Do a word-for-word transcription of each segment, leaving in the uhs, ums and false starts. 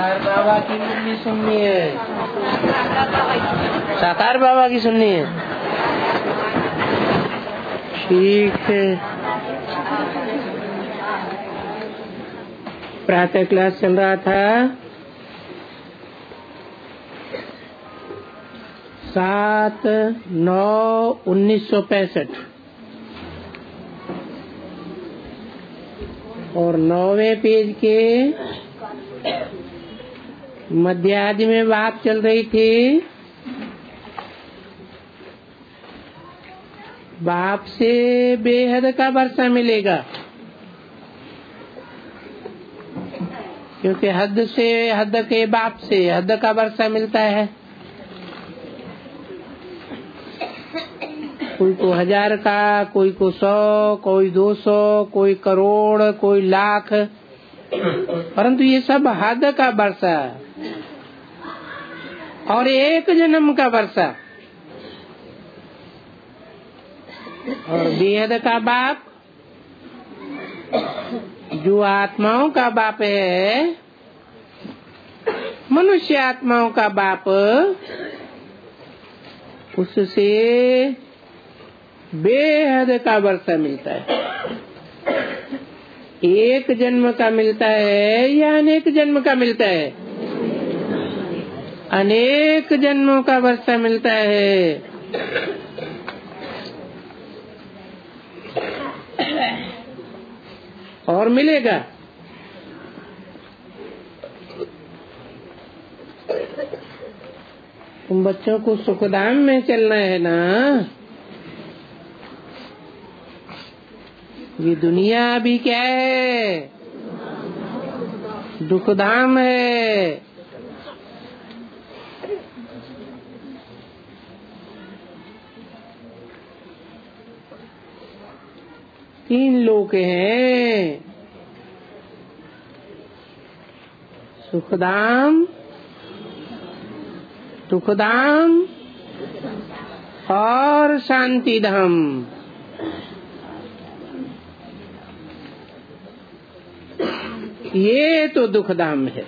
साकार बाबा की मुरली सुननी है, साकार बाबा की सुननी है। ठीक है। प्रातः क्लास चल रहा था। सात नौ उन्नीस सौ पैंसठ और नौवे पेज के मध्यादि में बात चल रही थी बाप से बेहद का वर्षा मिलेगा, क्योंकि हद से हद के बाप से हद का वर्षा मिलता है। कोई को हजार का, कोई को सौ, कोई दो सौ, कोई करोड़, कोई लाख, परंतु ये सब हद का वर्षा और एक जन्म का वर्षा। और बेहद का बाप जो आत्माओं का बाप है, मनुष्य आत्माओं का बाप, उससे बेहद का वर्षा मिलता है। एक जन्म का मिलता है या अनेक जन्म का मिलता है? अनेक जन्मों का वर्षा मिलता है। और मिलेगा। तुम बच्चों को सुखधाम में चलना है ना। ये दुनिया अभी क्या है? दुखधाम है। तीन लोक हैं, सुखधाम, दुखधाम और शांति धाम। ये तो दुखधाम है।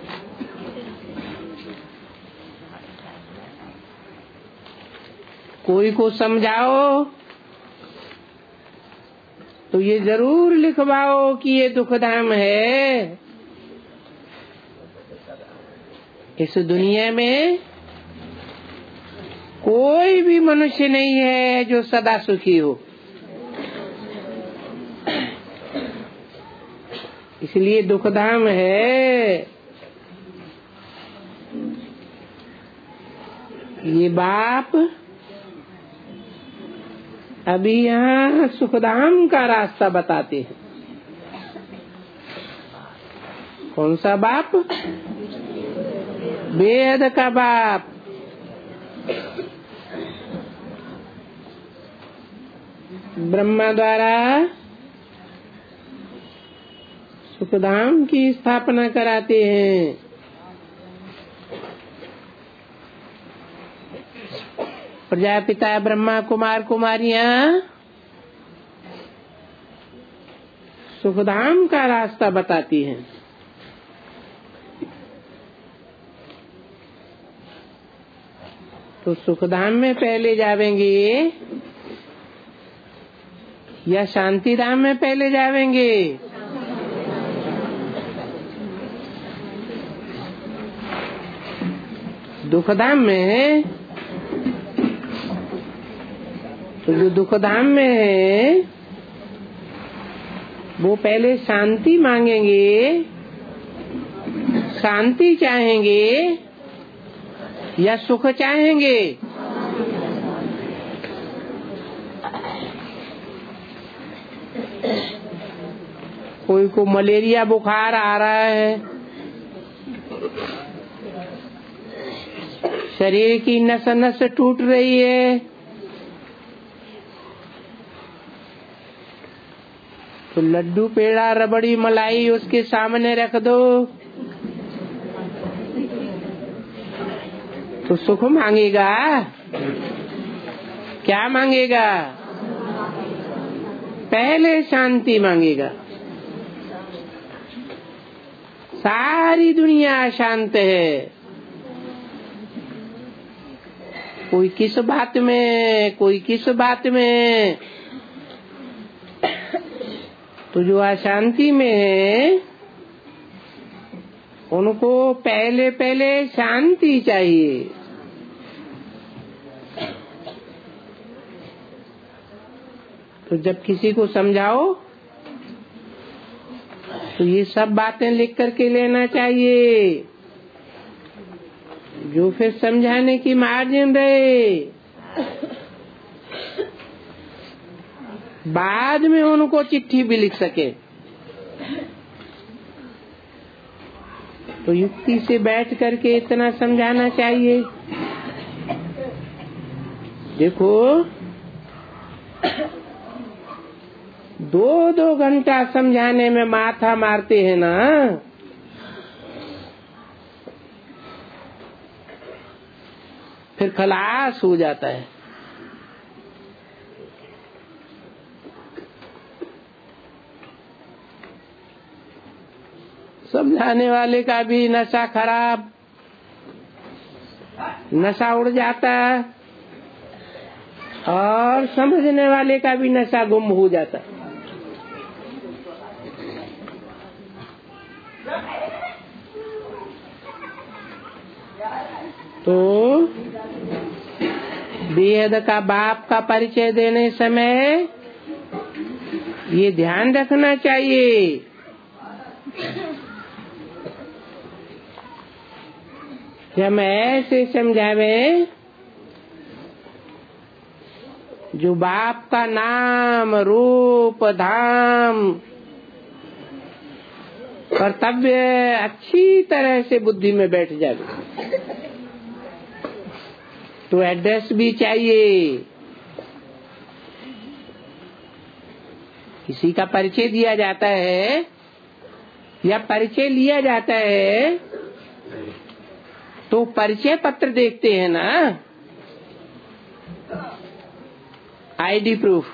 कोई को समझाओ तो ये जरूर लिखवाओ कि ये दुखधाम है। इस दुनिया में कोई भी मनुष्य नहीं है जो सदा सुखी हो। इसलिए दुखधाम है। ये बाप अभी यहाँ सुखधाम का रास्ता बताते हैं। कौन सा बाप? बेहद का बाप। ब्रह्मा द्वारा सुखधाम की स्थापना कराते हैं। प्रजापिता ब्रह्मा कुमार कुमारियां सुखधाम का रास्ता बताती हैं। तो सुखधाम में पहले जावेंगे या शांति धाम में पहले जावेंगे? दुखधाम में। तो जो दुखधाम में है वो पहले शांति मांगेंगे, शांति चाहेंगे या सुख चाहेंगे? कोई को मलेरिया बुखार आ रहा है, शरीर की नस नस टूट रही है, तो लड्डू पेड़ा रबड़ी मलाई उसके सामने रख दो तो सुख मांगेगा? क्या मांगेगा? पहले शांति मांगेगा। सारी सारी दुनिया अशांत है। कोई किस बात में, कोई किस बात में। तो जो अशांति में है उनको पहले पहले शांति चाहिए। तो जब किसी को समझाओ तो ये सब बातें लिख करके लेना चाहिए, जो फिर समझाने की मार्जिन रहे। बाद में उनको चिट्ठी भी लिख सके। तो युक्ति से बैठ करके इतना समझाना चाहिए। देखो, दो दो घंटा समझाने में माथा मारते हैं ना, फिर खलास हो जाता है। समझाने वाले का भी नशा खराब, नशा उड़ जाता है, और समझने वाले का भी नशा गुम हो जाता है। तो बेहद का बाप का परिचय देने समय ये ध्यान रखना चाहिए कि हम ऐसे समझावे जो बाप का नाम, रूप, धाम, कर्तव्य अच्छी तरह से बुद्धि में बैठ जाए। तो एड्रेस भी चाहिए। किसी का परिचय दिया जाता है या परिचय लिया जाता है तो परिचय पत्र देखते हैं ना, आईडी प्रूफ।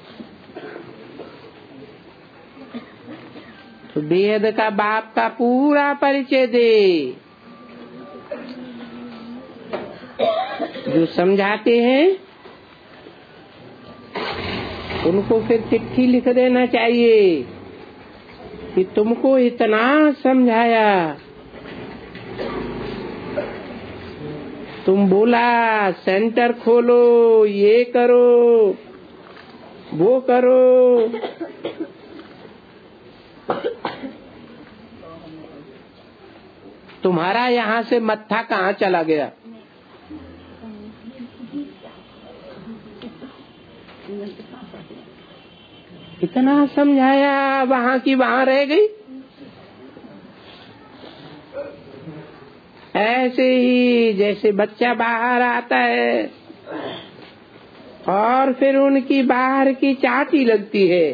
तो बेहद का बाप का पूरा परिचय दे। जो समझाते हैं उनको फिर चिट्ठी लिख देना चाहिए कि तुमको इतना समझाया, तुम बोला सेंटर खोलो, ये करो, वो करो, तुम्हारा यहाँ से मत्था कहाँ चला गया? इतना समझाया, वहाँ की वहाँ रह गई। ऐसे ही जैसे बच्चा बाहर आता है और फिर उनकी बाहर की चाटी लगती है।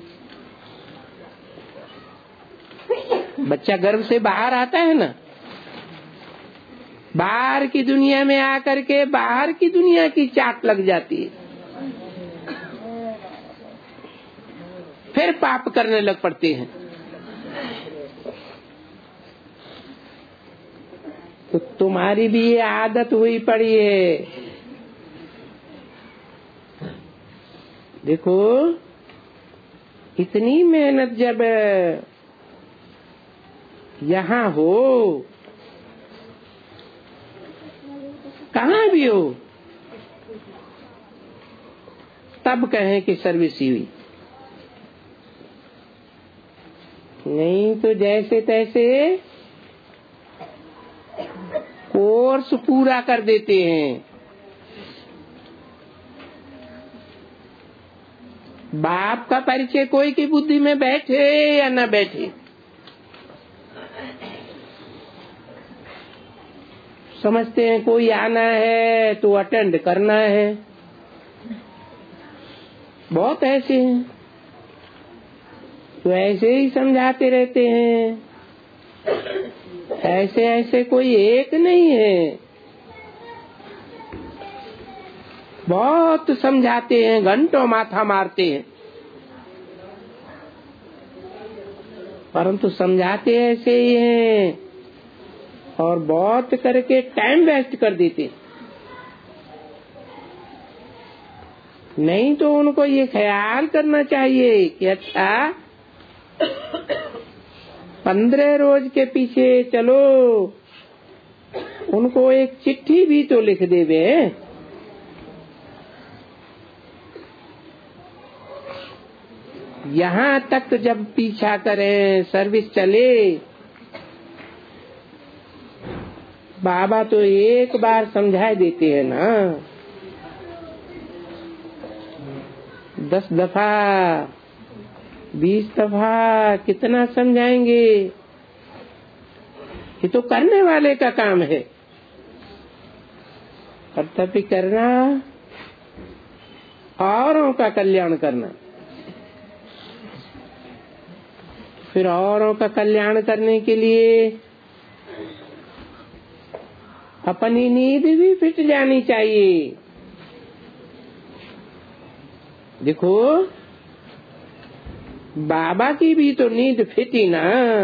बच्चा गर्भ से बाहर आता है ना, बाहर की दुनिया में आकर के बाहर की दुनिया की चाट लग जाती है, फिर पाप करने लग पड़ते हैं। तो तुम्हारी भी ये आदत हुई पड़ी है। देखो, इतनी मेहनत जब यहाँ हो, कहाँ भी हो, तब कहें कि सर्विस ही हुई। नहीं तो जैसे तैसे कोर्स पूरा कर देते हैं। बाप का परिचय कोई की बुद्धि में बैठे या न बैठे, समझते हैं कोई आना है तो अटेंड करना है। बहुत ऐसे हैं, तो ऐसे ही समझाते रहते हैं। ऐसे ऐसे कोई एक नहीं है, बहुत समझाते हैं, घंटों माथा मारते हैं, परंतु समझाते ऐसे ही हैं और बहुत करके टाइम वेस्ट कर देते। नहीं तो उनको ये ख्याल करना चाहिए कि अच्छा पंद्रह रोज के पीछे चलो, उनको एक चिट्ठी भी तो लिख देवे। यहाँ तक जब पीछा करें, सर्विस चले, बाबा तो एक बार समझा देते हैं ना, दस दफा बीस दफा कितना समझाएंगे। ये तो करने वाले का काम है। कर्तव्य करना, औरों का कल्याण करना। फिर औरों का कल्याण करने के लिए अपनी नींद भी फिट जानी चाहिए। देखो बाबा की भी तो नींद फिटी ना।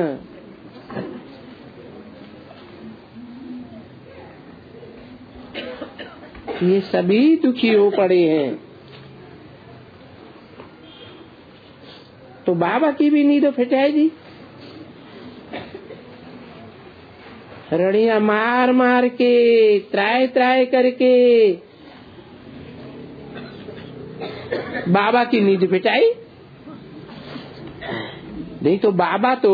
ये सभी दुखी हो पड़े हैं, तो बाबा की भी नींद फिट आएगी। रड़िया मार मार के, त्राय त्राय करके बाबा की नींद फिटाई। नहीं तो बाबा तो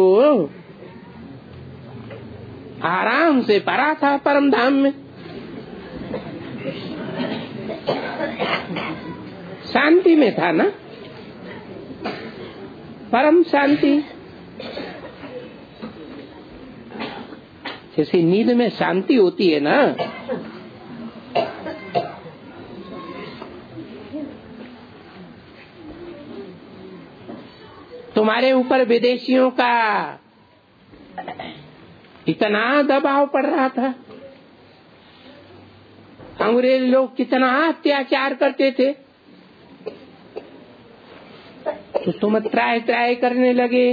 आराम से पड़ा था परम धाम में, शांति में था ना, परम शांति। जैसे नींद में शांति होती है ना, तुम्हारे ऊपर विदेशियों का इतना दबाव पड़ रहा था, अंग्रेज लोग कितना अत्याचार करते थे, तो तुम त्राय त्राय करने लगे।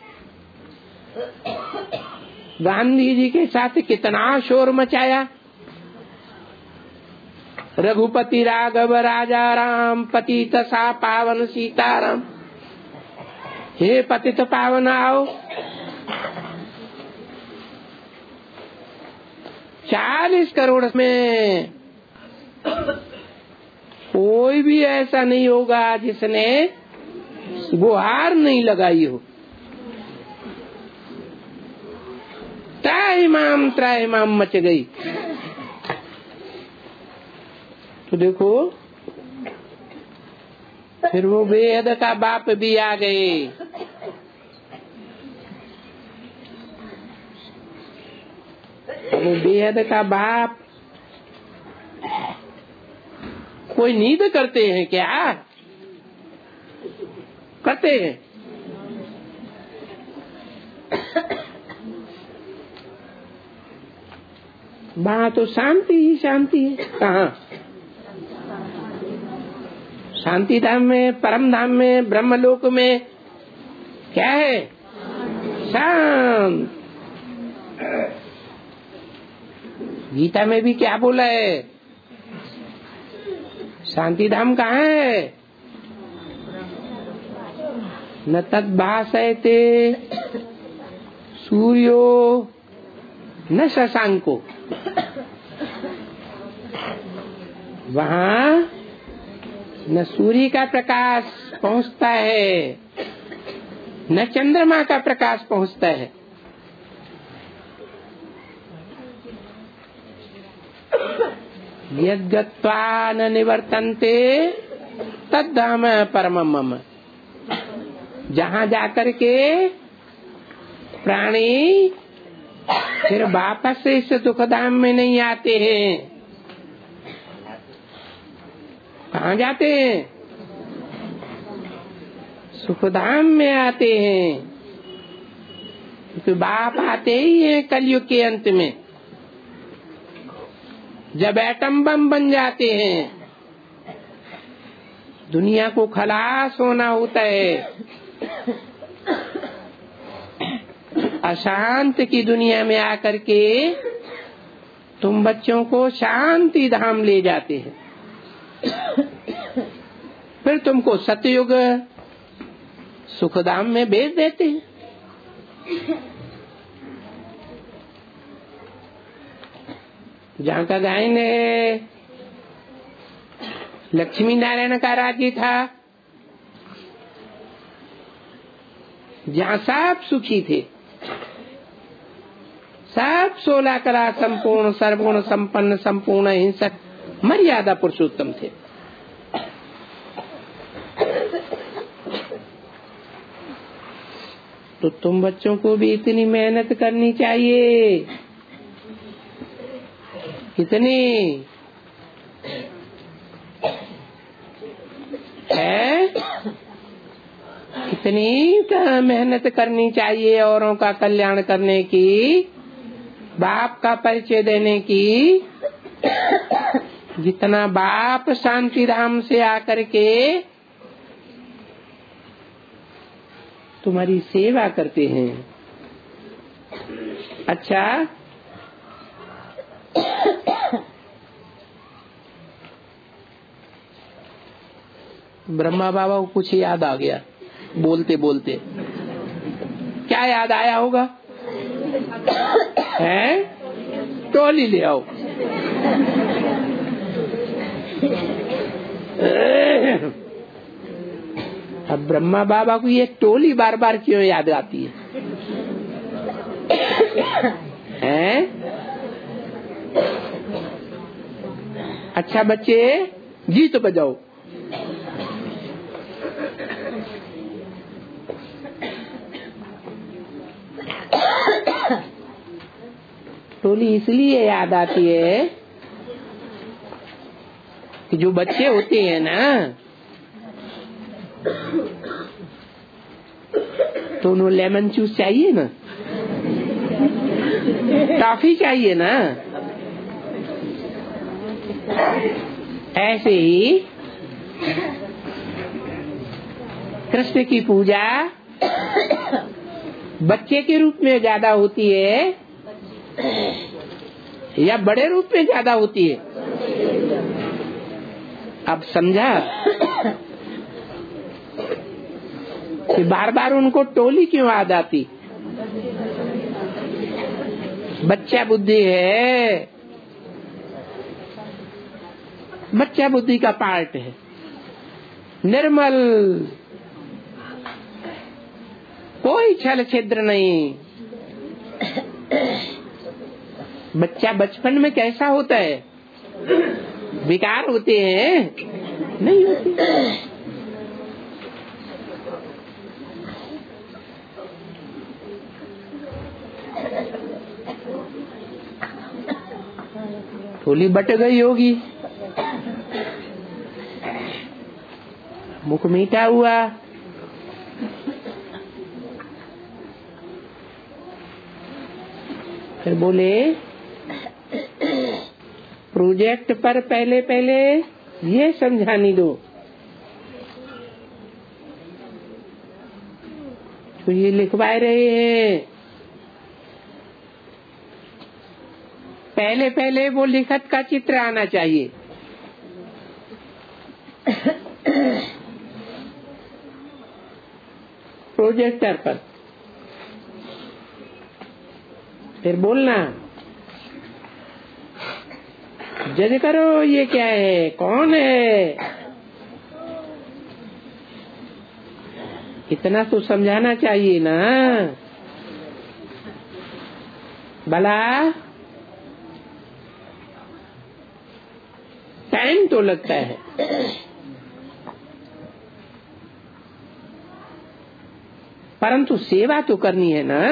गांधी जी के साथ कितना शोर मचाया। रघुपति राघव राजा राम, पतित सा पावन सीताराम, हे पतित पावन आओ। चालीस करोड़ में कोई भी ऐसा नहीं होगा जिसने गुहार नहीं लगाई हो। त्राहिमाम त्राहिमाम मच गई। तो देखो फिर वो बेहद का बाप भी आ गए। वो बेहद का बाप कोई नींद करते हैं क्या? करते हैं। वहाँ तो शांति ही शांति है। कहाँ? शांति धाम में, परम धाम में, ब्रह्मलोक में क्या है? शांत। गीता में भी क्या बोला है? शांति धाम कहाँ है? न तद्भासयते सूर्यो न शशांको। वहाँ न सूर्य का प्रकाश पहुँचता है, न चंद्रमा का प्रकाश पहुँचता है। यद्गत्वा न निवर्तन्ते तद्धाम परमम् मम। जहाँ जाकर के प्राणी फिर वापस से इस दुखधाम में नहीं आते हैं। कहाँ जाते हैं? सुखधाम में आते हैं। क्योंकि बाप आते ही हैं कलयुग के अंत में, जब एटम बम बन जाते हैं, दुनिया को खलास होना होता है। अशांत की दुनिया में आकर के तुम बच्चों को शांति धाम ले जाते हैं, फिर तुमको सतयुग सुखधाम में भेज देते हैं। जहाँ का गायन लक्ष्मी नारायण का राज्य था, जहाँ सब सुखी थे, सब सोलह कला संपूर्ण सर्वगुण संपन्न संपूर्ण हिंसक मर्यादा पुरुषोत्तम थे। तो तुम बच्चों को भी इतनी मेहनत करनी चाहिए। कितनी है? इतनी मेहनत करनी चाहिए औरों का कल्याण करने की, बाप का परिचय देने की, जितना बाप शांति धाम से आकर के तुम्हारी सेवा करते हैं। अच्छा, ब्रह्मा बाबा को कुछ याद आ गया बोलते बोलते। क्या याद आया होगा? हैं? टोली ले आओ। अब ब्रह्मा बाबा को ये टोली बार बार क्यों याद आती है? हैं? अच्छा बच्चे, गीत बजाओ। टोली इसलिए याद आती है कि जो बच्चे होते हैं ना, तो उन्हें लेमन जूस चाहिए ना, टॉफी चाहिए ना। ऐसे ही कृष्ण की पूजा बच्चे के रूप में ज्यादा होती है या बड़े रूप में ज्यादा होती है? अब समझा कि बार बार उनको टोली क्यों याद आती? बच्चा बुद्धि है, बच्चा बुद्धि का पार्ट है, निर्मल, कोई छल छिद्र नहीं। बच्चा बचपन में कैसा होता है? विकार होते हैं? नहीं होते। थोड़ी बट गई होगी, मुख मीठा हुआ, फिर बोले प्रोजेक्ट पर पहले पहले ये समझानी दो, तो ये लिखवा रहे हैं। पहले पहले वो लिखत का चित्र आना चाहिए। प्रोजेक्टर पर फिर बोलना, जज करो ये क्या है, कौन है, इतना तो समझाना चाहिए ना। भला टाइम तो लगता है, परंतु सेवा तो करनी है ना।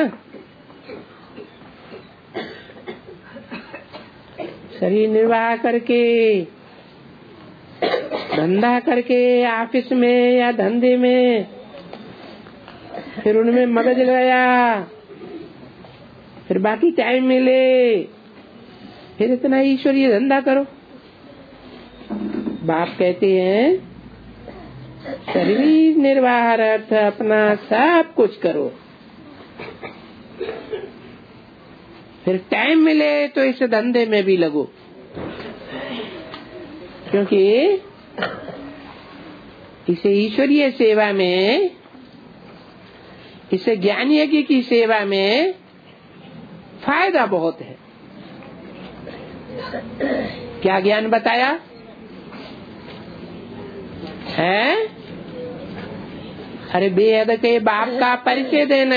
शरीर निर्वाह करके, धंधा करके, ऑफिस में या धंधे में, फिर उनमें मगज गया, फिर बाकी टाइम मिले, फिर इतना ईश्वरीय धंधा करो। बाप कहते हैं शरीर निर्वाह अर्थ अपना सब कुछ करो, फिर टाइम मिले तो इस धंधे में भी लगो, क्योंकि इसे ईश्वरीय सेवा में, इसे ज्ञान यज्ञ की सेवा में फायदा बहुत है। क्या ज्ञान बताया है? अरे बेहद के बाप का परिचय देना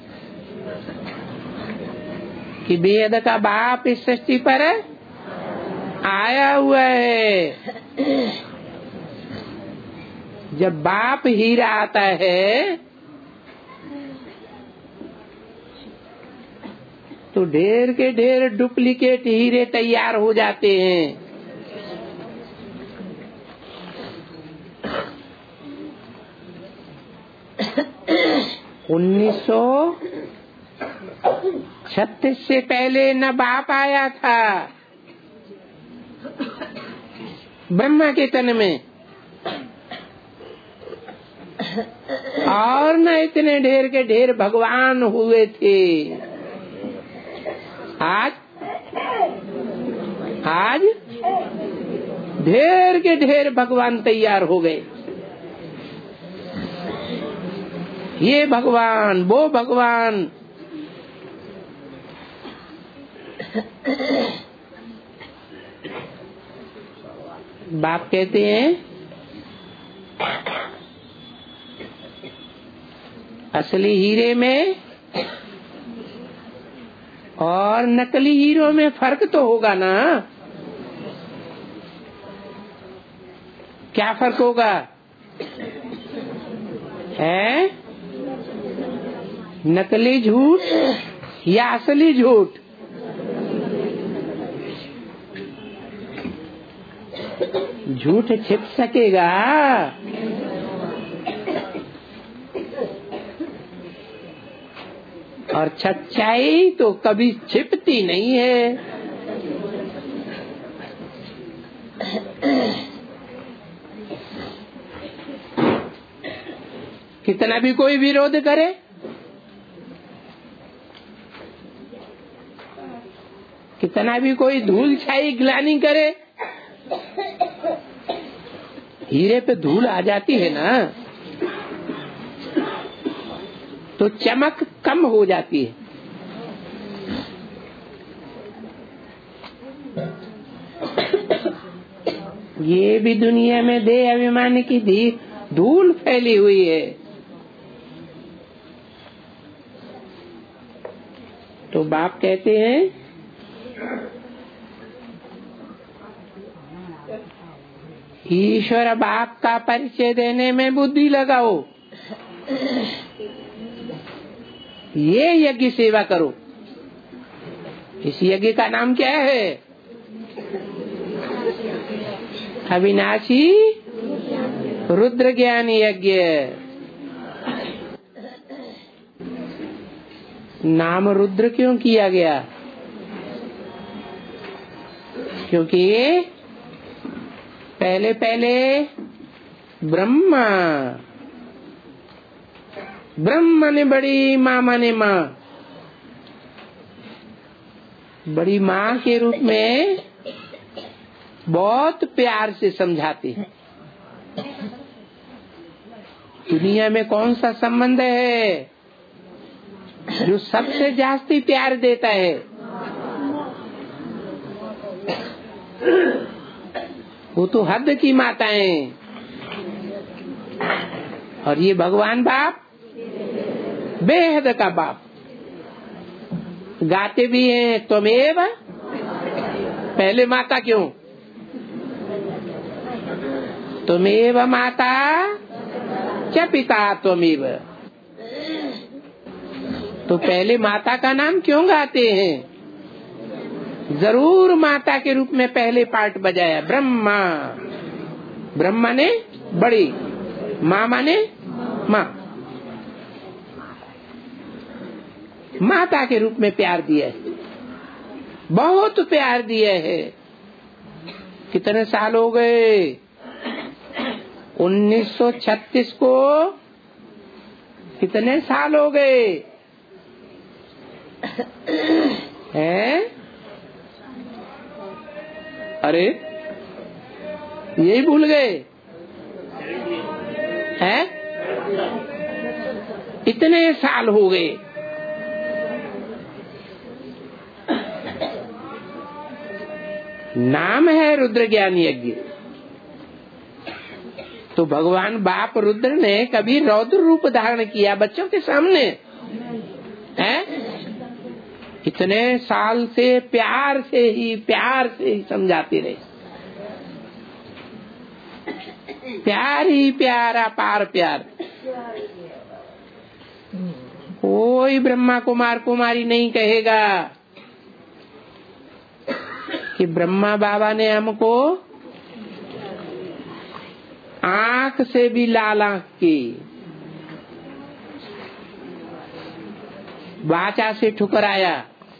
कि बेहद का बाप इस सृष्टि पर आया हुआ है। जब बाप हीरा आता है तो ढेर के ढेर डुप्लीकेट हीरे तैयार हो जाते हैं। उन्नीस सौ छत्तीस से पहले न बाप आया था ब्रह्मा के तन में, और न इतने ढेर के ढेर भगवान हुए थे। आज आज ढेर के ढेर भगवान तैयार हो गए। ये भगवान, वो भगवान। बाप कहते हैं असली हीरे में और नकली हीरो में फर्क तो होगा ना। क्या फर्क होगा है? नकली झूठ या असली झूठ? झूठ छिप सकेगा, और सच्चाई तो कभी छिपती नहीं है। कितना भी कोई विरोध करे, कितना भी कोई धूल छाई ग्लानि करे, हीरे पे धूल आ जाती है ना तो चमक कम हो जाती है। ये भी दुनिया में देह अभिमान की धूल फैली हुई है। तो बाप कहते हैं ईश्वर बाप का परिचय देने में बुद्धि लगाओ, ये यज्ञ सेवा करो। इस यज्ञ का नाम क्या है? अविनाशी रुद्र ज्ञान यज्ञ। नाम रुद्र क्यों किया गया? क्योंकि पहले पहले ब्रह्मा, ब्रह्मा ने बड़ी माँ माने माँ, बड़ी माँ के रूप में बहुत प्यार से समझाते हैं। दुनिया में कौन सा संबंध है जो सबसे जास्ती प्यार देता है? वो तो हद की माताएं, और ये भगवान बाप बेहद का बाप। गाते भी हैं त्वमेव, पहले माता क्यों? त्वमेव माता च पिता त्वमेव। तो पहले माता का नाम क्यों गाते हैं? जरूर माता के रूप में पहले पार्ट बजाया। ब्रह्मा, ब्रह्मा ने बड़ी, माँ माने माँ, माता के रूप में प्यार दिया है, बहुत प्यार दिया है। कितने साल हो गए? उन्नीस सौ छत्तीस को कितने साल हो गए? है? अरे यही भूल गए हैं? इतने साल हो गए। नाम है रुद्र ज्ञान यज्ञ। तो भगवान बाप रुद्र ने कभी रौद्र रूप धारण किया बच्चों के सामने है? इतने साल से प्यार से ही प्यार से ही समझाते रहे। प्यार ही प्यार, अपार प्यार। कोई ब्रह्मा कुमार कुमारी नहीं कहेगा कि ब्रह्मा बाबा ने हमको आंख से भी लाल आंख की, वाचा से ठुकराया।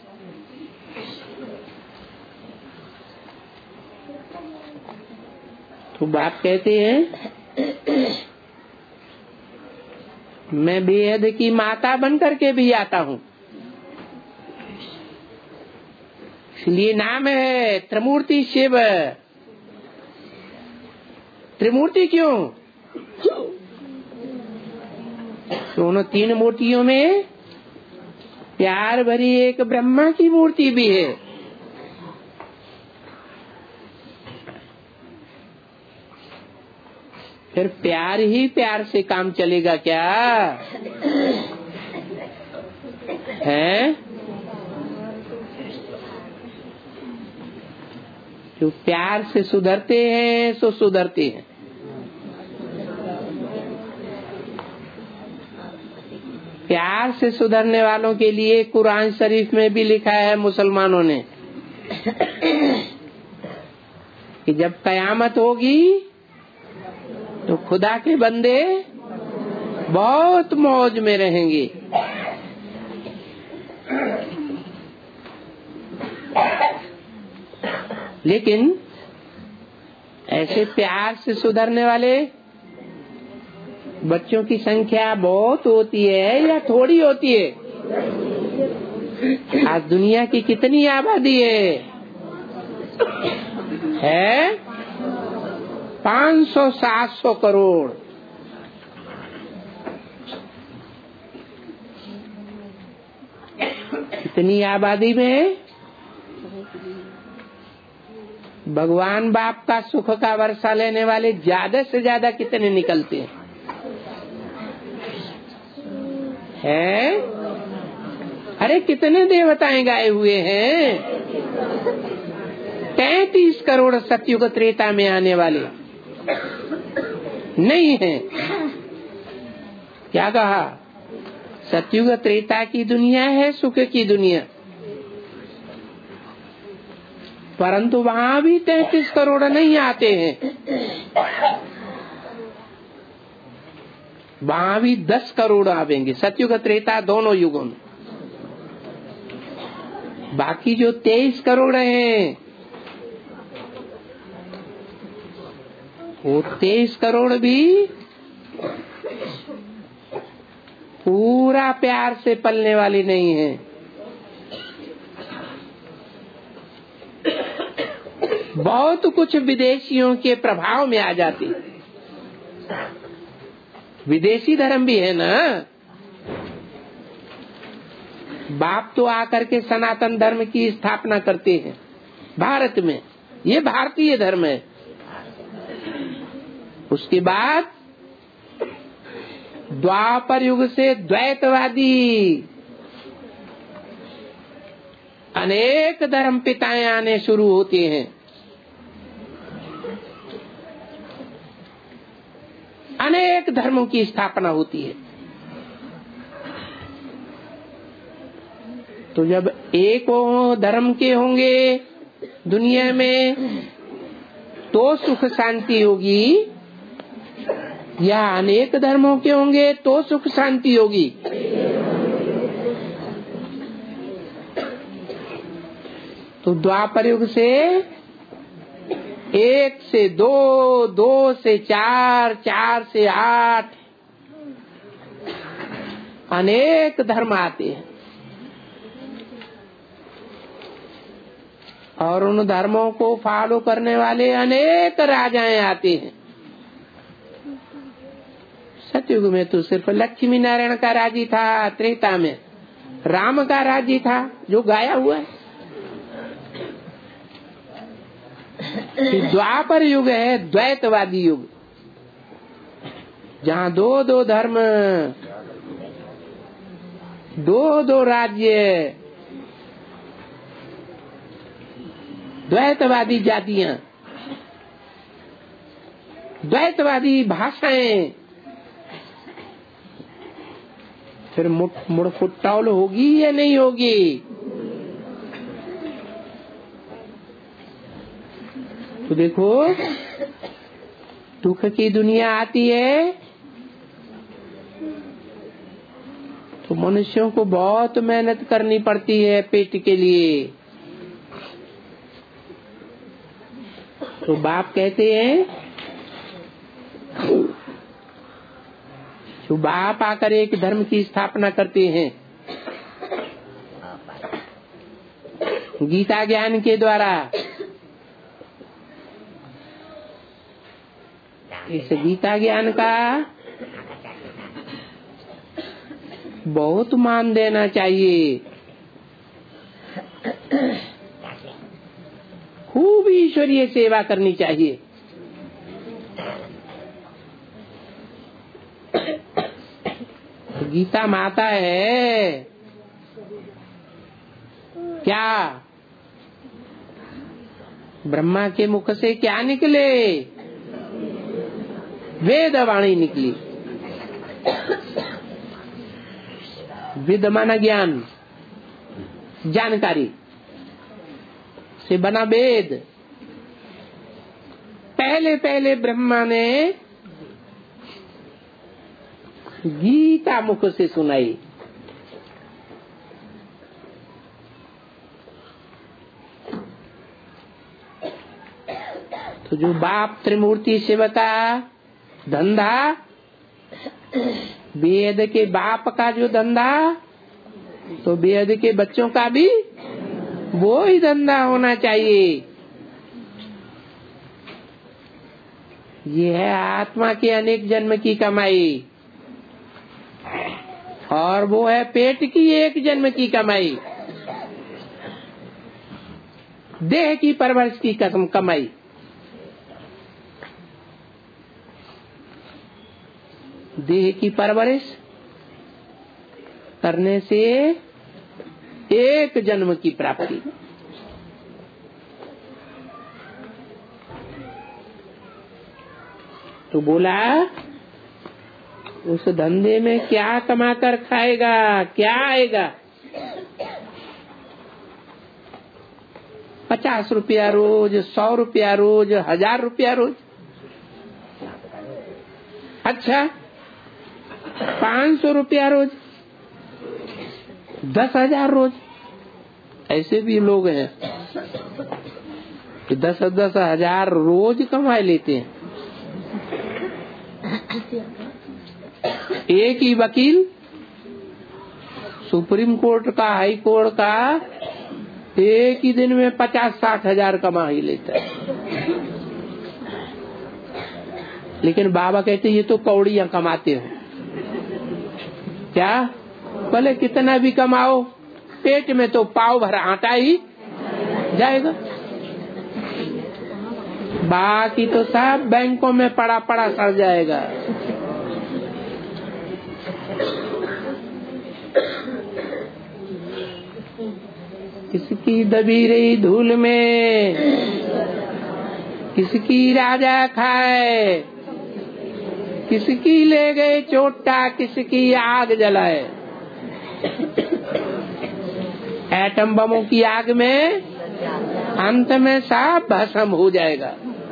तो बाप कहते हैं मैं बेहद की माता बनकर के भी आता हूँ। इसलिए नाम है त्रिमूर्ति शिव। त्रिमूर्ति क्यों? दोनों तीन मूर्तियों में प्यार भरी एक ब्रह्मा की मूर्ति भी है। फिर प्यार ही प्यार से काम चलेगा क्या है? जो प्यार से सुधरते हैं सो सुधरते हैं। प्यार से सुधरने वालों के लिए कुरान शरीफ में भी लिखा है मुसलमानों ने कि जब कयामत होगी तो खुदा के बंदे बहुत मौज में रहेंगे। लेकिन ऐसे प्यार से सुधरने वाले बच्चों की संख्या बहुत होती है या थोड़ी होती है? आज दुनिया की कितनी आबादी है? है पाँच सौ सात सौ करोड़। इतनी आबादी में भगवान बाप का सुख का वर्षा लेने वाले ज्यादा से ज्यादा कितने निकलते हैं? है? अरे कितने देवताएं गाए हुए हैं? तैतीस करोड़ सतयुग त्रेता में आने वाले नहीं है। क्या कहा? सतयुग त्रेता की दुनिया है सुख की दुनिया, परंतु वहाँ भी तैतीस करोड़ नहीं आते हैं। वहाँ भी दस करोड़ आवेंगे सतयुग त्रेता दोनों युगों में। बाकी जो तेईस करोड़ हैं वो तेईस करोड़ भी पूरा प्यार से पलने वाली नहीं है। बहुत कुछ विदेशियों के प्रभाव में आ जाती। विदेशी धर्म भी है ना। बाप तो आकर के सनातन धर्म की स्थापना करते हैं भारत में, ये भारतीय धर्म है। उसके बाद द्वापर युग से द्वैतवादी अनेक धर्म पिताएं आने शुरू होते हैं। अनेक धर्मों की स्थापना होती है। तो जब एक धर्म के होंगे दुनिया में तो सुख शांति होगी, या अनेक धर्मों के होंगे तो सुख शांति होगी? तो द्वापर युग से एक से दो, दो से चार, चार से आठ अनेक धर्म आते हैं। और उन धर्मों को फॉलो करने वाले अनेक राजाएं आते हैं। सतयुग में तो सिर्फ लक्ष्मी नारायण का राज्य था, त्रेता में राम का राज्य था जो गाया हुआ है। द्वापर युग है द्वैतवादी युग, जहाँ दो दो धर्म, दो दो राज्य, द्वैतवादी जातियां, द्वैतवादी भाषाएं, फिर मुड़ फुटौल होगी या नहीं होगी? तो देखो, दुख की दुनिया आती है तो मनुष्यों को बहुत मेहनत करनी पड़ती है पेट के लिए। तो बाप कहते हैं, जो बाप आकर एक धर्म की स्थापना करते हैं गीता ज्ञान के द्वारा, इस गीता ज्ञान का बहुत मान देना चाहिए, खूब ईश्वरीय सेवा करनी चाहिए। गीता माता है क्या? ब्रह्मा के मुख से क्या निकले? वेद वाणी निकली। विद माना ज्ञान, जानकारी से बना वेद। पहले पहले ब्रह्मा ने गीता मुख से सुनाई। तो जो बाप त्रिमूर्ति शिव का धंधा, वेद के बाप का जो धंधा, तो वेद के बच्चों का भी वो ही धंधा होना चाहिए। ये है आत्मा के अनेक जन्म की कमाई, और वो है पेट की एक जन्म की कमाई, देह की परवरिश की कसम कमाई। देह की परवरिश करने से एक जन्म की प्राप्ति। तो बोला, उस धंधे में क्या कमा कर खाएगा, क्या आएगा? पचास रुपया रोज, सौ रुपया रोज, हजार रुपया रोज। अच्छा, पाँच सौ रुपया रोज, दस हजार रोज। ऐसे भी लोग हैं कि दस दस हजार रोज कमा लेते हैं। एक ही वकील सुप्रीम कोर्ट का, हाई कोर्ट का, एक ही दिन में पचास साठ हजार कमा ही लेता है। लेकिन बाबा कहते ये तो कौड़ियां कमाते हो। क्या? भले कितना भी कमाओ, पेट में तो पाव भर आटा ही जाएगा, बाकी तो सब बैंकों में पड़ा पड़ा सड़ जाएगा। किसकी दबी रही धूल में किसकी राजा खाए, किसकी ले गए चोटा किसकी आग जलाए। एटम बमों की आग में अंत में सब भस्म हो जाएगा।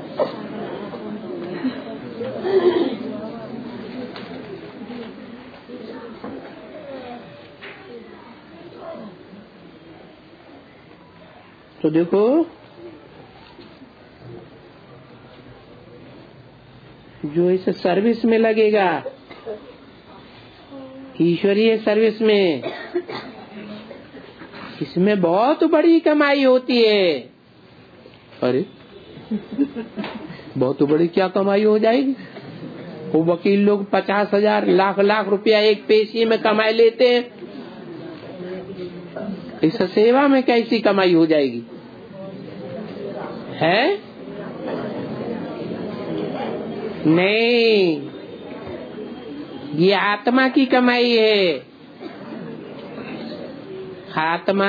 तो देखो, जो इस सर्विस में लगेगा, ईश्वरीय सर्विस में, इसमें बहुत बड़ी कमाई होती है। अरे बहुत बड़ी क्या कमाई हो जाएगी। वो वकील लोग पचास हजार लाख लाख रुपया एक पेशी में कमा लेते हैं, इस सेवा में कैसी कमाई हो जाएगी है? नहीं, ये आत्मा की कमाई है। आत्मा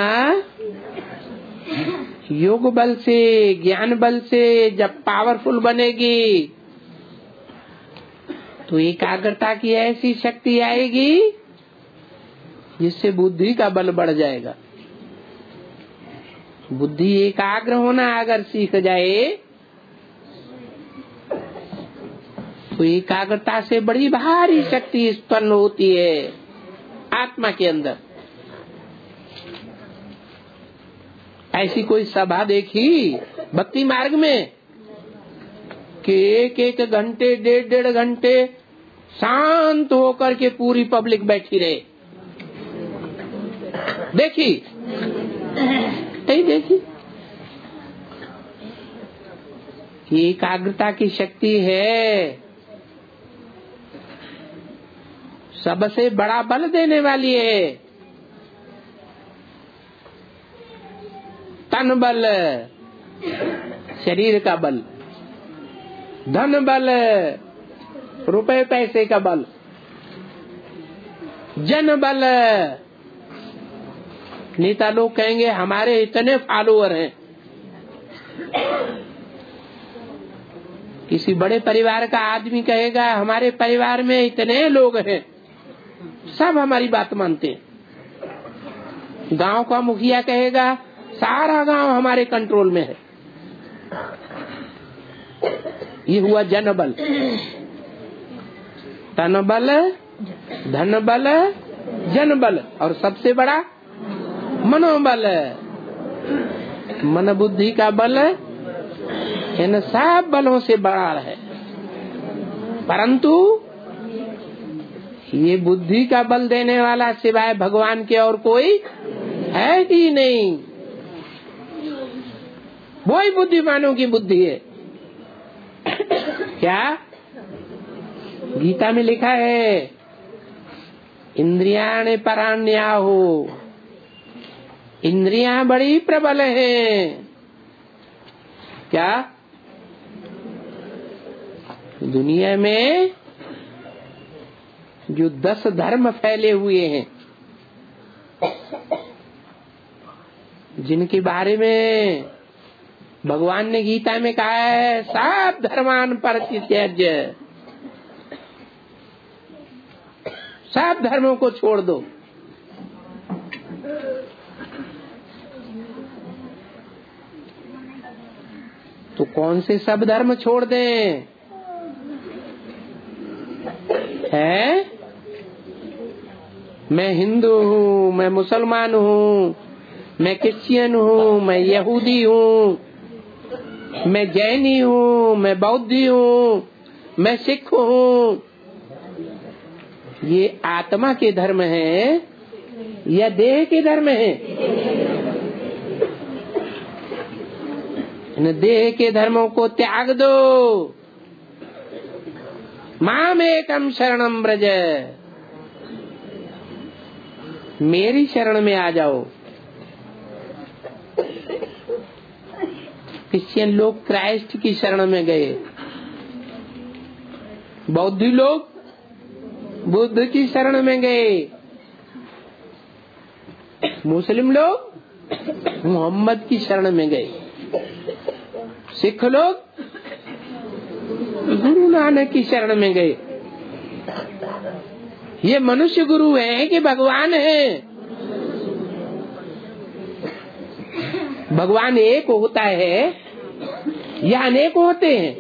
योग बल से, ज्ञान बल से जब पावरफुल बनेगी तो एकाग्रता की ऐसी शक्ति आएगी जिससे बुद्धि का बल बढ़ जाएगा। बुद्धि एकाग्र होना अगर सीख जाए तो एकाग्रता से बड़ी भारी शक्ति उत्पन्न होती है आत्मा के अंदर। ऐसी कोई सभा देखी भक्ति मार्ग में कि एक एक घंटे डेढ़ डेढ़ घंटे शांत होकर के पूरी पब्लिक बैठी रहे? देखी नहीं देखी। ये एकाग्रता की शक्ति है, सबसे बड़ा बल देने वाली है। तन बल, शरीर का बल, धन बल, रुपए पैसे का बल, जन बल। नेता लोग कहेंगे हमारे इतने फॉलोअर हैं। किसी बड़े परिवार का आदमी कहेगा हमारे परिवार में इतने लोग हैं, सब हमारी बात मानते हैं। गांव का मुखिया कहेगा सारा गांव हमारे कंट्रोल में है। ये हुआ जन बल। तन बल, धन बल, जन बल, और सबसे बड़ा मनोबल, मन बुद्धि का बल इन सब बलों से बड़ा है। परंतु ये बुद्धि का बल देने वाला सिवाय भगवान के और कोई है ही नहीं। वही बुद्धिमानों की बुद्धि है। क्या गीता में लिखा है? इंद्रियाणि पराण्याहु, इंद्रियां बड़ी प्रबल हैं। क्या दुनिया में जो दस धर्म फैले हुए हैं, जिनके बारे में भगवान ने गीता में कहा है सब धर्मान परित्यज्य, सब धर्मों को छोड़ दो। तो कौन से सब धर्म छोड़ दें? है मैं हिंदू हूँ, मैं मुसलमान हूँ, मैं क्रिश्चियन हूँ, मैं यहूदी हूँ, मैं जैनी हूँ, मैं बौद्धी हूँ, मैं सिख हूँ। ये आत्मा के धर्म हैं या देह के धर्म हैं? इन देह के धर्मों को त्याग दो। माम एकम शरणम ब्रज, मेरी शरण में आ जाओ। क्रिश्चियन लोग क्राइस्ट की शरण में गए, बौद्धी लोग बुद्ध की शरण में गए, मुस्लिम लोग मोहम्मद की शरण में गए, सिख लोग गुरु नानक की शरण में गए। ये मनुष्य गुरु है कि भगवान है? भगवान एक होता है या अनेक होते हैं?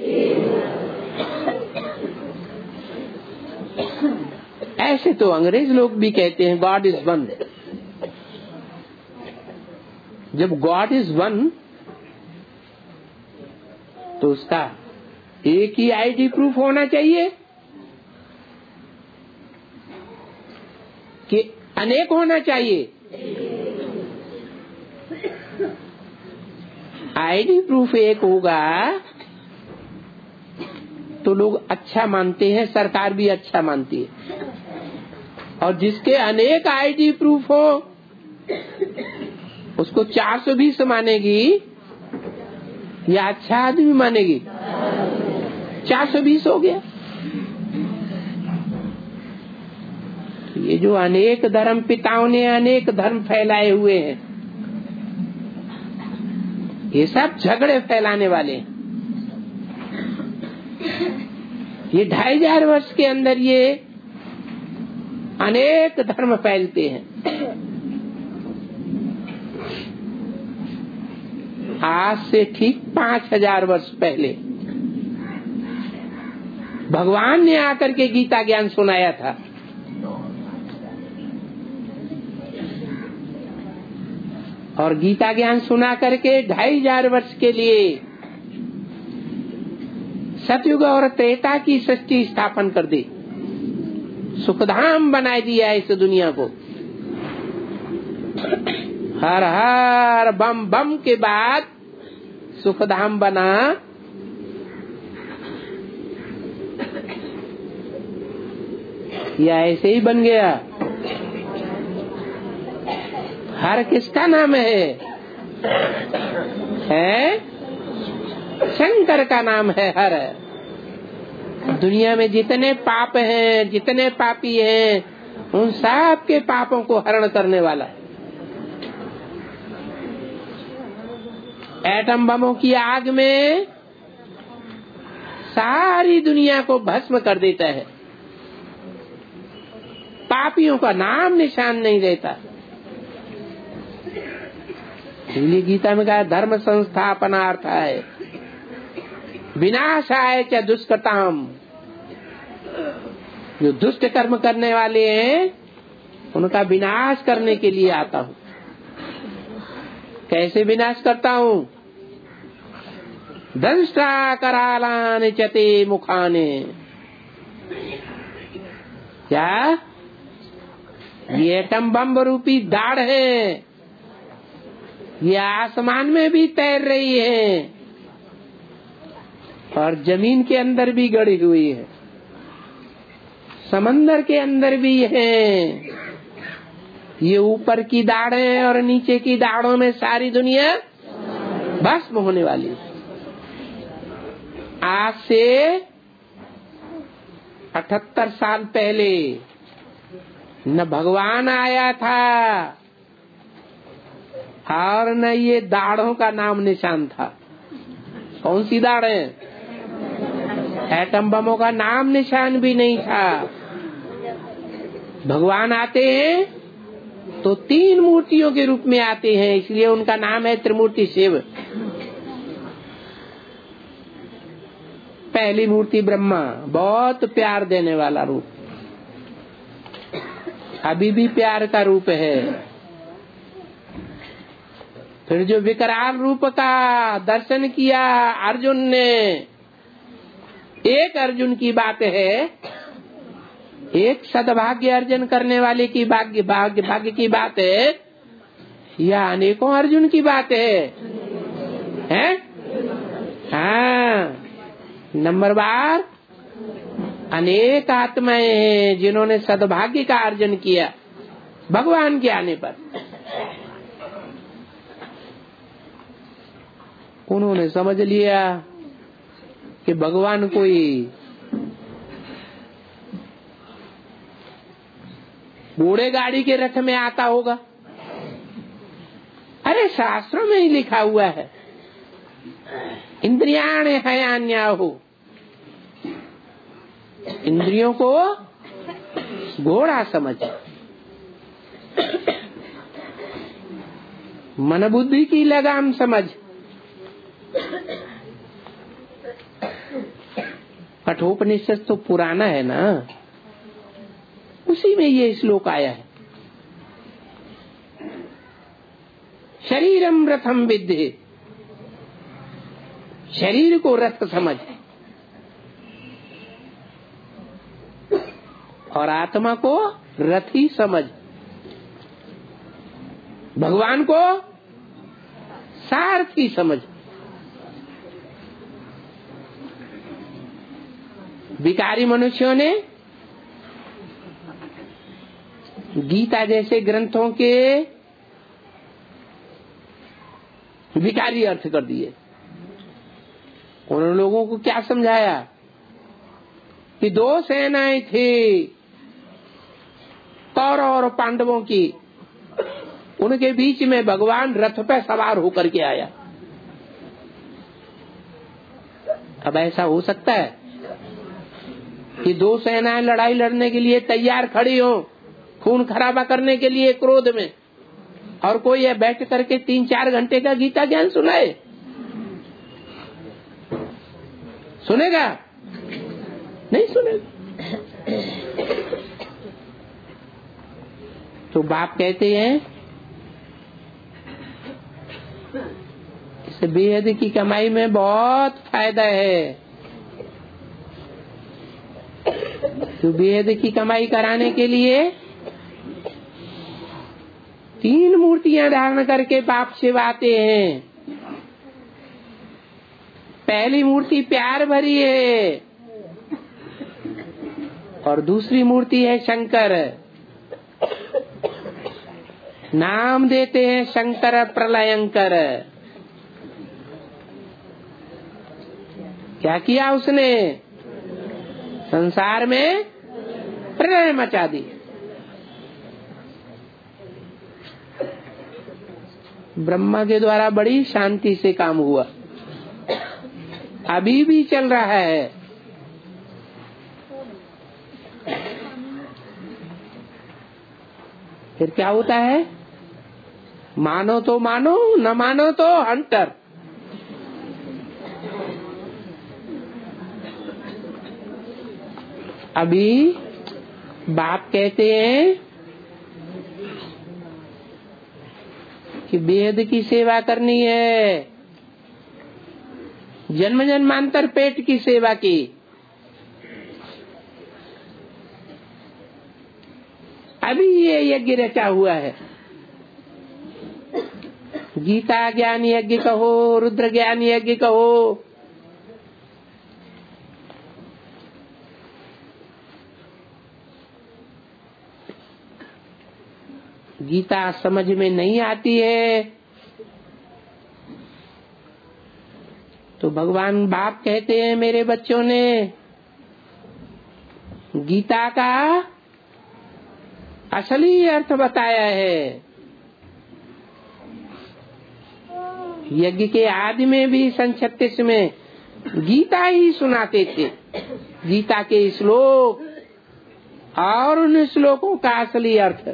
ऐसे तो अंग्रेज लोग भी कहते हैं गॉड इज वन। जब गॉड इज वन तो उसका एक ही आईडी प्रूफ होना चाहिए कि अनेक होना चाहिए? आईडी प्रूफ एक होगा तो लोग अच्छा मानते हैं, सरकार भी अच्छा मानती है। और जिसके अनेक आईडी प्रूफ हो उसको चार सौ बीस मानेगी या अच्छा आदमी मानेगी? चार सौ बीस हो गया। ये जो अनेक धर्म पिताओं ने अनेक धर्म फैलाए हुए हैं, ये सब झगड़े फैलाने वाले हैं। ये ढाई हजार वर्ष के अंदर ये अनेक धर्म फैलते हैं। आज से ठीक पांच हजार वर्ष पहले भगवान ने आकर के गीता ज्ञान सुनाया था। और गीता ज्ञान सुना करके ढाई हजार वर्ष के लिए सतयुग और त्रेता की सृष्टि स्थापन कर दी, सुखधाम बना दिया इस दुनिया को। हर हर बम बम के बाद सुखधाम बना। या ऐसे ही बन गया? हर किसका नाम है? है शंकर का नाम है हर। दुनिया में जितने पाप हैं, जितने पापी हैं, उन सब के पापों को हरण करने वाला। एटम बमों की आग में सारी दुनिया को भस्म कर देता है, पापियों का नाम निशान नहीं रहता। इसलिए गीता में कहा धर्म संस्थापनार्थ है, विनाशाय च दुष्कृताम। जो दुष्ट कर्म करने वाले हैं उनका विनाश करने के लिए आता हूँ। कैसे विनाश करता हूँ? दंष्टा करालाने चते मुखाने। क्या ये एटम बम रूपी दाढ़ है, ये आसमान में भी तैर रही है और जमीन के अंदर भी गड़ी हुई है, समंदर के अंदर भी है। ये ऊपर की दाढ़ें और नीचे की दाढ़ों में सारी दुनिया भस्म होने वाली है। आज से अठहत्तर साल पहले न भगवान आया था और न ये दाढ़ों का नाम निशान था। कौन सी दाढ़ें? एटम बमों का नाम निशान भी नहीं था। भगवान आते हैं तो तीन मूर्तियों के रूप में आते हैं, इसलिए उनका नाम है त्रिमूर्ति शिव। पहली मूर्ति ब्रह्मा, बहुत प्यार देने वाला रूप, अभी भी प्यार का रूप है। फिर जो विकराल रूप का दर्शन किया अर्जुन ने, एक अर्जुन की बात है, एक सद्भाग्य अर्जन करने वाले की भाग्य भाग्य भाग्य की बात है, या अनेकों अर्जुन की बात है? हैं? हाँ, नंबर बार अनेक आत्माएं हैं जिन्होंने सद्भाग्य का अर्जन किया भगवान के आने पर। उन्होंने समझ लिया कि भगवान कोई घोड़े गाड़ी के रथ में आता होगा। अरे शास्त्रों में ही लिखा हुआ है, इंद्रियाण हयान्याहु, इंद्रियों को घोड़ा समझ, मन बुद्धि की लगाम समझ। कठोपनिषद तो पुराना है ना, उसी में ये श्लोक आया है। शरीरम रथम विद्धि, शरीर को रथ समझ और आत्मा को रथी समझ, भगवान को सारथी समझ। विकारी मनुष्यों ने गीता जैसे ग्रंथों के विकारी अर्थ कर दिए। उन लोगों को क्या समझाया कि दो सेनाएं थी कौरव और पांडवों की, उनके बीच में भगवान रथ पे सवार होकर के आया। अब ऐसा हो सकता है कि दो सेनाएं लड़ाई लड़ने के लिए तैयार खड़ी हो, खून खराबा करने के लिए क्रोध में, और कोई ये बैठ करके तीन चार घंटे का गीता ज्ञान सुनाए? सुनेगा? नहीं सुनेगा। तो बाप कहते हैं इस बेहद की कमाई में बहुत फायदा है। तो बेहद की कमाई कराने के लिए तीन मूर्तियां धारण करके बाप शिव आते हैं। पहली मूर्ति प्यार भरी है और दूसरी मूर्ति है शंकर। नाम देते हैं शंकर प्रलयंकर। क्या किया उसने? संसार में प्रलय मचा दी। ब्रह्मा के द्वारा बड़ी शांति से काम हुआ, अभी भी चल रहा है। फिर क्या होता है? मानो तो मानो, न मानो तो हंटर। अभी बाप कहते हैं कि वेद की सेवा करनी है, जन्म जन्मांतर पेट की सेवा की। अभी ये यज्ञ रचा हुआ है। गीता ज्ञान यज्ञ कहो, रुद्र ज्ञान यज्ञ कहो, गीता समझ में नहीं आती है तो भगवान बाप कहते हैं मेरे बच्चों ने गीता का असली अर्थ बताया है। यज्ञ के आदि में भी सन छत्तीस में गीता ही सुनाते थे, गीता के श्लोक और उन श्लोकों का असली अर्थ।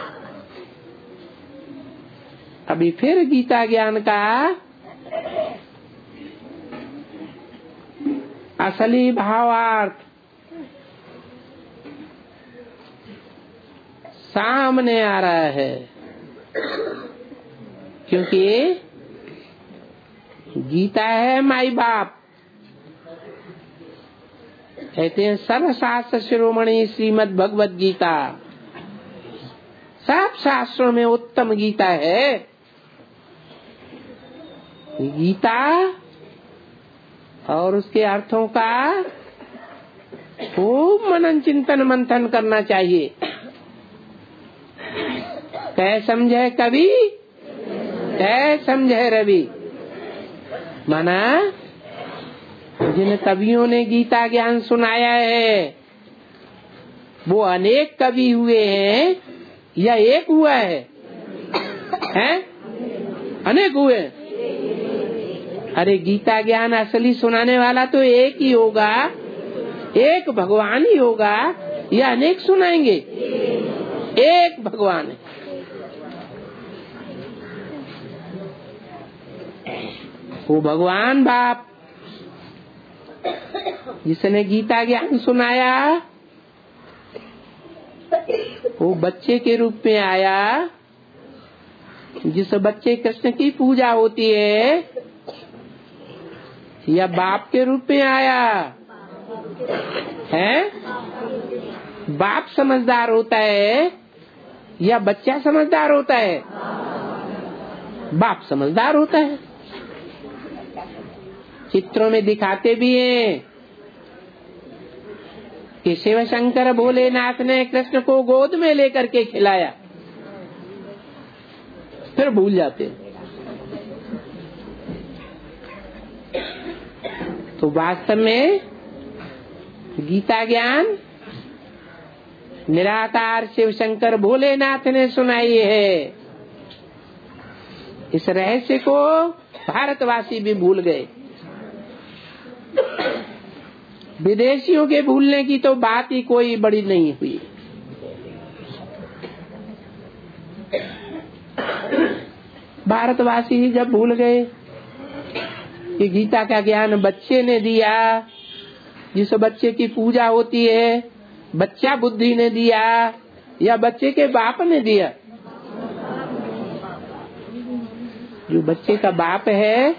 अभी फिर गीता ज्ञान का असली भावार्थ सामने आ रहा है, क्योंकि गीता है माई बाप। कहते हैं सर्वशास्त्र शिरोमणि श्रीमद् भगवत गीता, सब शास्त्रों में उत्तम गीता है। गीता और उसके अर्थों का खूब मनन चिंतन मंथन करना चाहिए। कै समझे कवि, कै समझे रवि। माना जिन कवियों ने गीता ज्ञान सुनाया है वो अनेक कवि हुए हैं या एक हुआ है? हैं? अनेक हुए। अरे गीता ज्ञान असली सुनाने वाला तो एक ही होगा, एक भगवान ही होगा, या अनेक सुनाएंगे? एक भगवान है। वो भगवान बाप जिसने गीता ज्ञान सुनाया वो बच्चे के रूप में आया। जिस बच्चे कृष्ण की पूजा होती है या बाप के रूप में आया है? बाप समझदार होता है या बच्चा समझदार होता है? बाप समझदार होता है। चित्रों में दिखाते भी हैं कि शिव शंकर भोलेनाथ ने कृष्ण को गोद में लेकर के खिलाया, फिर भूल जाते हैं। तो वास्तव में गीता ज्ञान निराकार शिव शंकर भोलेनाथ ने सुनाई है। इस रहस्य को भारतवासी भी भूल गए। विदेशियों के भूलने की तो बात ही कोई बड़ी नहीं हुई। भारतवासी ही जब भूल गए कि गीता का ज्ञान बच्चे ने दिया, जिस बच्चे की पूजा होती है, बच्चा बुद्धि ने दिया या बच्चे के बाप ने दिया? जो बच्चे का बाप है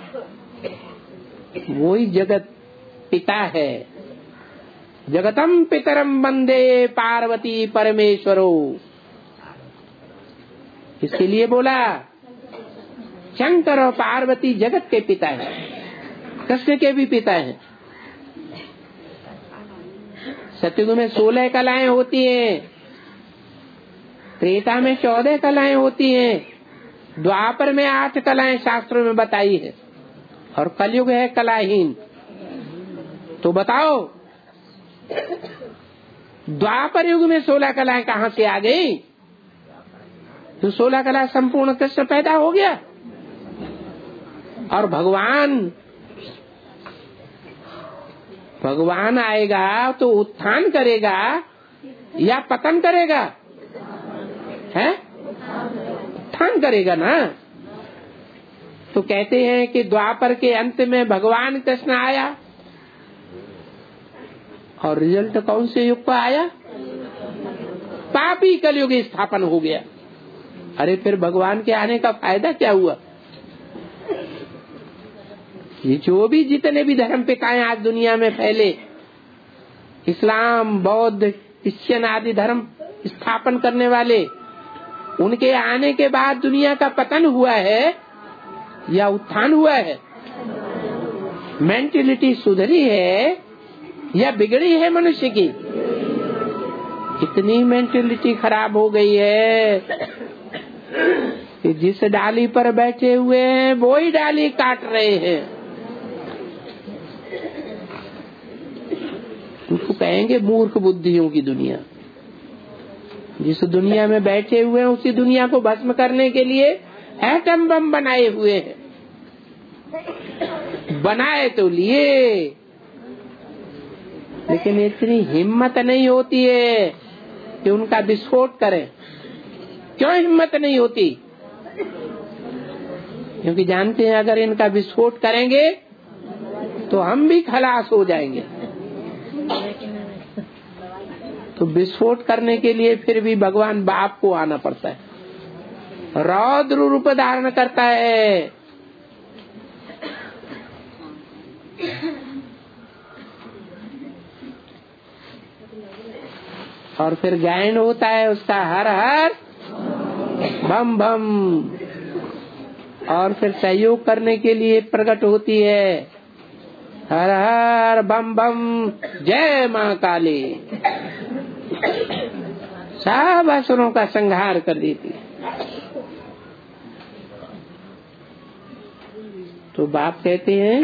वही जगत पिता है। जगतम पितरम वंदे पार्वती परमेश्वरो। इसके लिए बोला शंकर और पार्वती जगत के पिता हैं, कृष्ण के भी पिता हैं। सतयुग में सोलह कलाएं होती हैं, त्रेता में चौदह कलाएं होती हैं, द्वापर में आठ कलाएं शास्त्रों में बताई है, और कलयुग है कलाहीन। तो बताओ द्वापर युग में सोलह कलाएं कहाँ से आ गई? तो सोलह कला संपूर्ण कृष्ण पैदा हो गया। और भगवान भगवान आएगा तो उत्थान करेगा या पतन करेगा? है उत्थान करेगा ना। तो कहते हैं कि द्वापर के अंत में भगवान कृष्ण आया, और रिजल्ट कौन से युग पर आया? पापी कलयुग स्थापन हो गया। अरे फिर भगवान के आने का फायदा क्या हुआ? ये जो भी जितने भी धर्म पिताएं आज दुनिया में फैले, इस्लाम, बौद्ध, क्रिश्चियन आदि धर्म स्थापन करने वाले, उनके आने के बाद दुनिया का पतन हुआ है या उत्थान हुआ है? मेंटेलिटी सुधरी है या बिगड़ी है मनुष्य की? इतनी मेंटेलिटी खराब हो गई है कि जिस डाली पर बैठे हुए हैं वो ही डाली काट रहे हैं। उनको कहेंगे मूर्ख बुद्धियों की दुनिया। जिस दुनिया में बैठे हुए हैं उसी दुनिया को भस्म करने के लिए एटम बम बनाए हुए हैं। बनाए तो लिए, लेकिन इतनी हिम्मत नहीं होती है कि उनका विस्फोट करें। क्यों हिम्मत नहीं होती? क्योंकि जानते हैं अगर इनका विस्फोट करेंगे तो हम भी खलास हो जाएंगे। तो विस्फोट करने के लिए फिर भी भगवान बाप को आना पड़ता है, रौद्र रूप धारण करता है। और फिर गायन होता है उसका हर हर बम बम, और फिर सहयोग करने के लिए प्रकट होती है हर हर बम बम जय माँ काली। सब असुरों का संहार कर देती है। तो बाप कहते हैं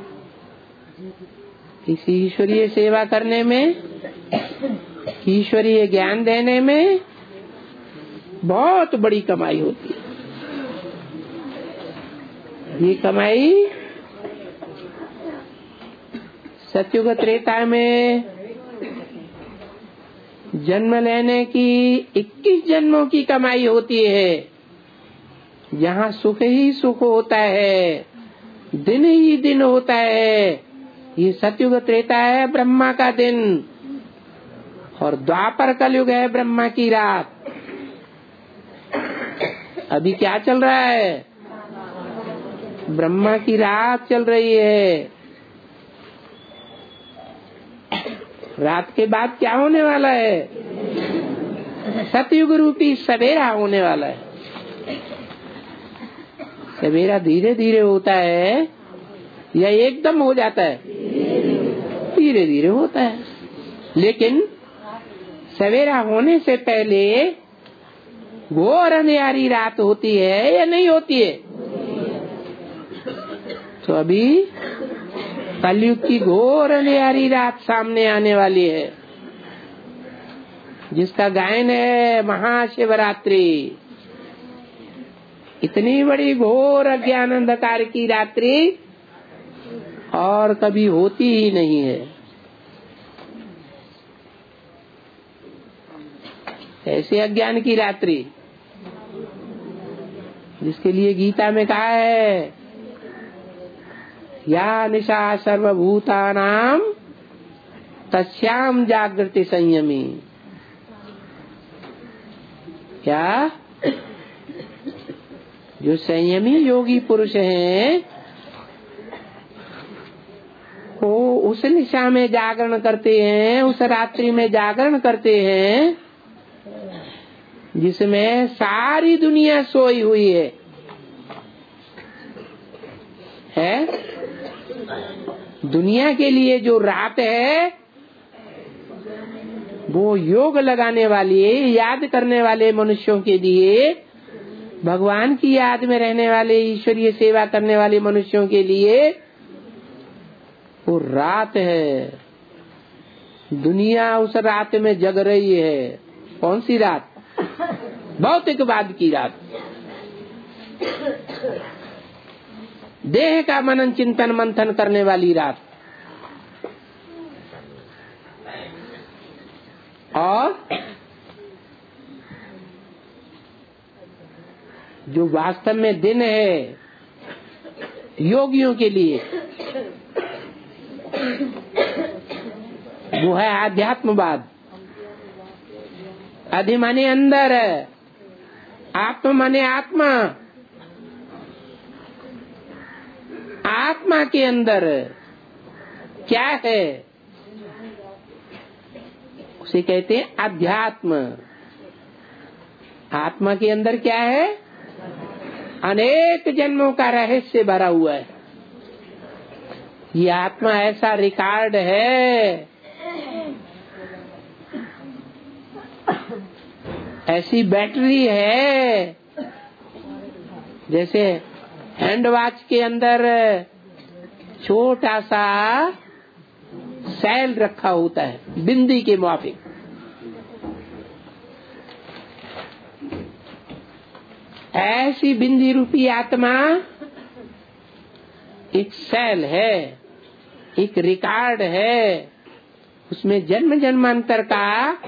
इस ईश्वरीय सेवा करने में, ईश्वरीय ज्ञान देने में बहुत बड़ी कमाई होती है। ये कमाई सतयुग त्रेता में जन्म लेने की इक्कीस जन्मों की कमाई होती है, जहाँ सुख ही सुख होता है, दिन ही दिन होता है। ये सतयुग त्रेता है ब्रह्मा का दिन, और द्वापर कलयुग है ब्रह्मा की रात। अभी क्या चल रहा है? ब्रह्मा की रात चल रही है। रात के बाद क्या होने वाला है? सतयुग रूपी सवेरा होने वाला है। सवेरा धीरे धीरे होता है या एकदम हो जाता है? धीरे धीरे होता है, लेकिन सवेरा होने से पहले घोर अंधेरी रात होती है या नहीं होती है? तो अभी कलयुग की घोर अंधेरी रात सामने आने वाली है, जिसका गायन है महाशिवरात्रि। इतनी बड़ी घोर अज्ञान अंधकार की रात्रि और कभी होती ही नहीं है। ऐसे अज्ञान की रात्रि जिसके लिए गीता में कहा है, या निशा सर्वभूतानां तस्याम जागृति संयमी। क्या जो संयमी योगी पुरुष हैं वो उस निशा में जागरण करते हैं, उस रात्रि में जागरण करते हैं जिसमें सारी दुनिया सोई हुई है है दुनिया के लिए जो रात है वो योग लगाने वाले, याद करने वाले मनुष्यों के लिए, भगवान की याद में रहने वाले, ईश्वरीय सेवा करने वाले मनुष्यों के लिए वो रात है। दुनिया उस रात में जग रही है। कौन सी रात? भौतिकवाद की रात। देह का मनन चिंतन मंथन करने वाली रात। और जो वास्तव में दिन है योगियों के लिए वो है आध्यात्मवाद। अधि माने अंदर, आत्मा माने आत्मा। आत्मा के अंदर क्या है उसे कहते हैं अध्यात्म। आत्मा के अंदर क्या है? अनेक जन्मों का रहस्य भरा हुआ है। ये आत्मा ऐसा रिकॉर्ड है, ऐसी बैटरी है, जैसे हैंड वॉच के अंदर छोटा सा सेल रखा होता है बिंदी के माफिक। ऐसी बिंदी रूपी आत्मा एक सेल है, एक रिकॉर्ड है। उसमें जन्म जन्मांतर का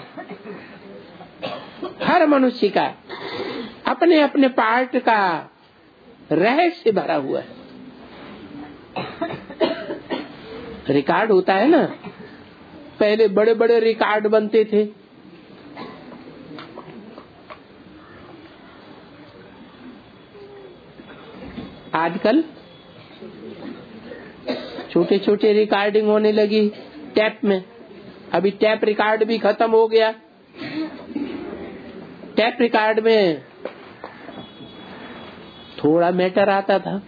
हर मनुष्य का अपने अपने पार्ट का रहस्य भरा हुआ है। रिकॉर्ड होता है ना, पहले बड़े बड़े रिकॉर्ड बनते थे। आजकल छोटे छोटे रिकॉर्डिंग होने लगी टैप में। अभी टैप रिकॉर्ड भी खत्म हो गया। टैप रिकॉर्ड में थोड़ा मैटर आता था,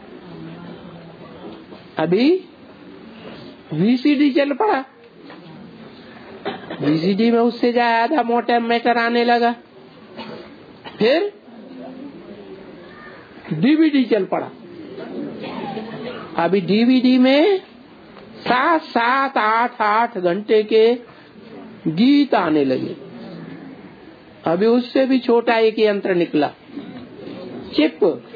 अभी वीसीडी चल पड़ा। वीसीडी में उससे ज्यादा मोटा मैटर आने लगा। फिर डीवीडी चल पड़ा। अभी डीवीडी में सात सात आठ आठ घंटे के गीत आने लगे। अभी उससे भी छोटा एक यंत्र निकला, चिप।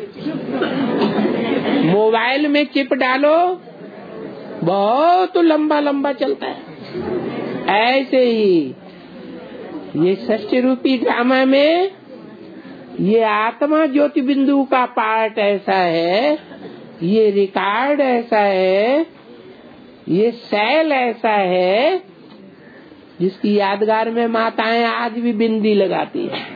मोबाइल में चिप डालो, बहुत लंबा लंबा चलता है। ऐसे ही ये षष्ठी रूपी ड्रामा में ये आत्मा ज्योति बिंदु का पार्ट ऐसा है, ये रिकॉर्ड ऐसा है, ये सेल ऐसा है जिसकी यादगार में माताएं आज भी बिंदी लगाती है।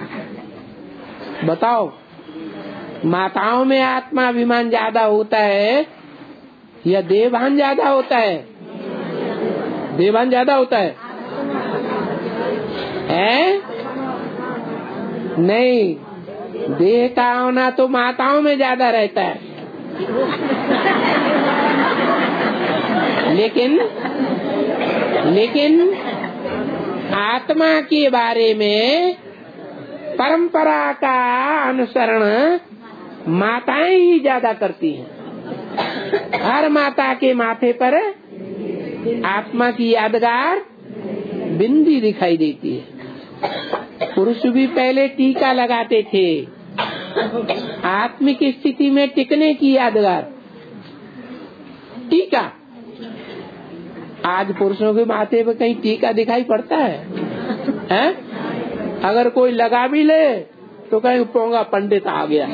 बताओ, माताओं में आत्माभिमान ज्यादा होता है या देवान ज्यादा होता है? देवान ज्यादा होता है, है? नहीं, देह का होना तो माताओं में ज्यादा रहता है। लेकिन लेकिन आत्मा के बारे में परंपरा का अनुसरण माताएं ही ज्यादा करती हैं। हर माता के माथे पर आत्मा की यादगार बिंदी दिखाई देती है। पुरुष भी पहले टीका लगाते थे, आत्मिक स्थिति में टिकने की यादगार टीका। आज पुरुषों के माथे पे कहीं टीका दिखाई पड़ता है, हैं? अगर कोई लगा भी ले तो कहीं पोंगा पंडित आ गया।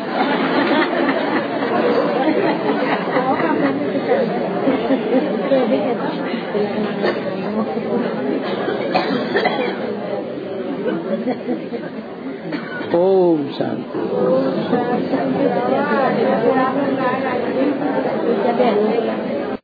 ओम शांति।